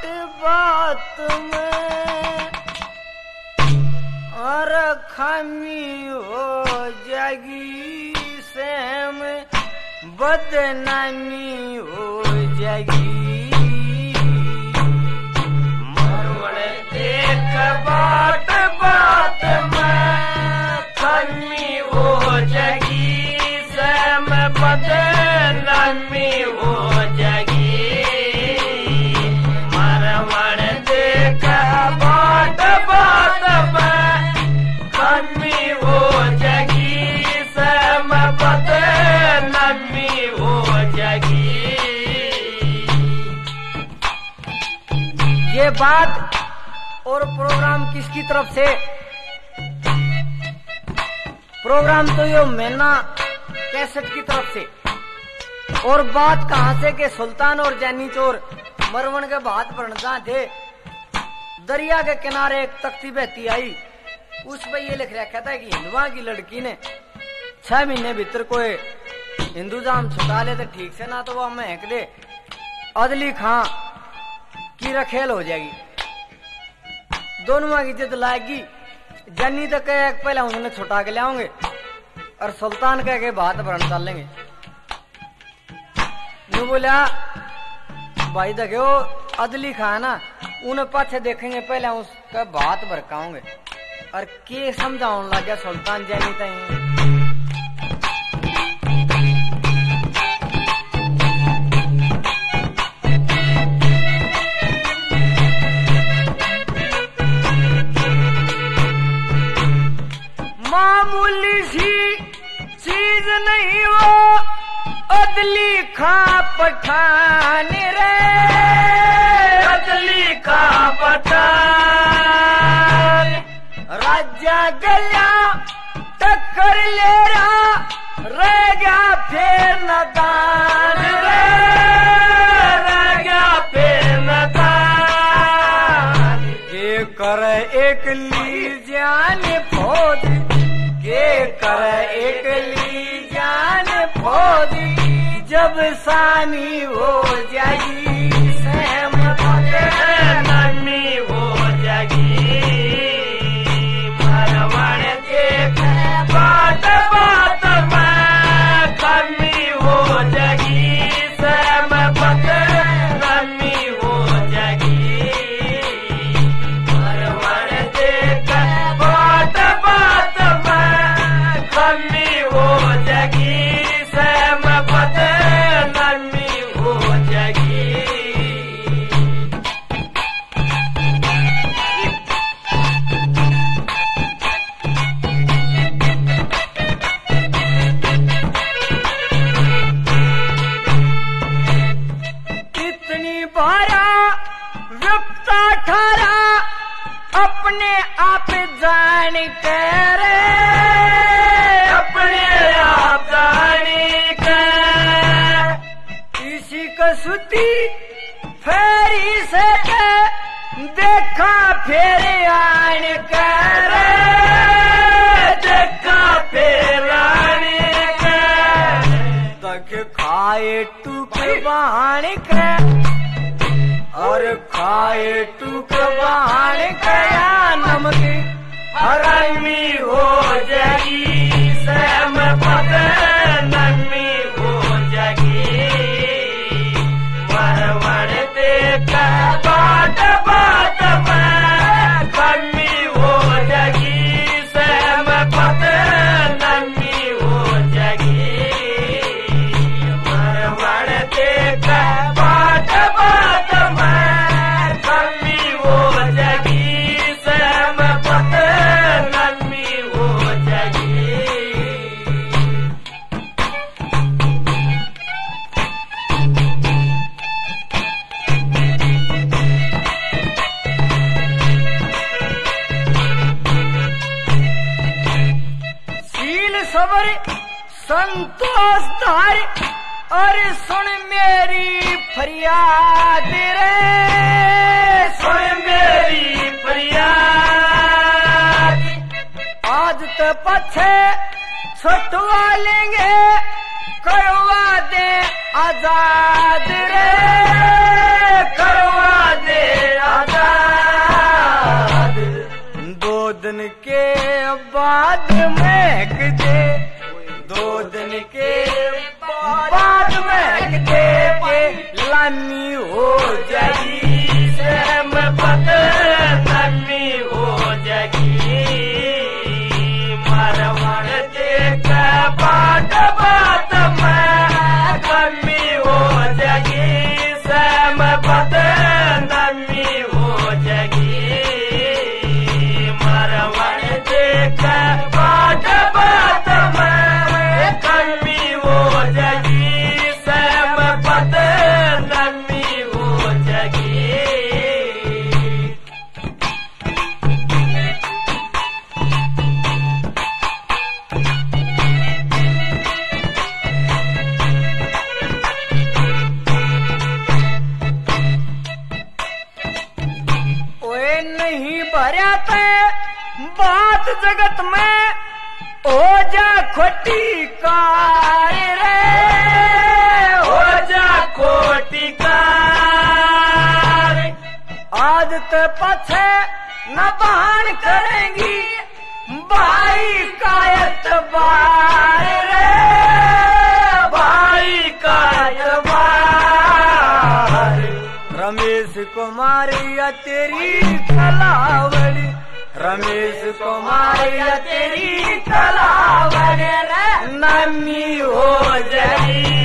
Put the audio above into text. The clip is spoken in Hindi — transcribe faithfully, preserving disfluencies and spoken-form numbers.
बाट बात में और खामी हो जाएगी, सहम बदनामी हो जाएगी। मरवण देख बाट बात में खामी हो जाएगी, सहम बदनामी हो जाएगी। मरवण देख बाट बात में खामी हो जाएगी, सहम बदनामी हो जाएगी। ये बात और प्रोग्राम किसकी तरफ से? प्रोग्राम तो यो मैना कैसेट की तरफ से। और बात कहां से के सुल्तान और जैनी चोर मरवण के भात भरना थे। दरिया के किनारे एक तख्ती बहती आई, उस पर ये लिख रखा था कि हिंदुआ की लड़की ने छह महीने भीतर कोई हिंदू जाम छुटा ले तो ठीक से, ना तो वो महक दे अदली खां की रखेल हो जाएगी। दोनों की जिद लाएगी। जन्नी तो कहे पहले उन्हें छुटा के ले आऊंगे और सुल्तान कह के बात भरण डाल लेंगे। नु बोला भाई देखो अदली खां ना, उन्हें पाछे देखेंगे, पहले उसका बात भरकाऊंगे। और के समझाने लग गया सुल्तान जैनी तई। मामूली सी चीज नहीं वो अदली खां पठान रे, अदली खां पठान। राजा गया टक्कर ले रहा, रह गया फिर नदान रे, रह गया फिर नदान। ये कर एक ली जान फौज, ये कर एक ली जान फौज, जब सानी हो जाएगी, सहम बदनामी हो जाएगी। मरवण देख बाट बात में खामी हो जाएगी, सहम बदनामी हो जाएगी। मरवण देख बाट बात में खामी हो जाएगी, सहम बदनामी हो जाएगी। इतनी बारा व्यक्ता ठहरा अपने आप जान कर, अपने आप जान कर। इसी कसुती फेरी से देखा फिर आन कर, देखा फिर आन कर। तक खाए टूक बाण कर और खाए टूक बाण कया नमक हरामी हो जाएगी, सहम बदनामी हो जाएगी। मरवण देख बाट बात में खामी हो जाएगी, सहम बदनामी हो जाएगी। मरवण देख बाट बात में खामी हो जाएगी, सहम बदनामी हो जाएगी। सील सबर संतोष धार और सुन मेरी फरियाद रे, सुन मेरी फरियाद। आज तो पछे छुटवा लेंगे, करवा दे आजाद रे, करवा दे नामी हो जगी सहम पद नमी हो जगी मरवण देख बाट बात में कमी हो जगी सहम पद नमी हो जगी मरवण देख बाट बात में कमी हो जगी सहम पद नमी हो जगी ओए नहीं भरया ते बात जगत में हो जा खोटी कार रे हो जा खोटी कार आज ते पछे न बहान करेंगी भाई का एतबार रे भाई का एतबार रमेश कुमारी या तेरी कलावड़ी रमेश कुमारी या तेरी कलावड़ी रे नमी हो जगी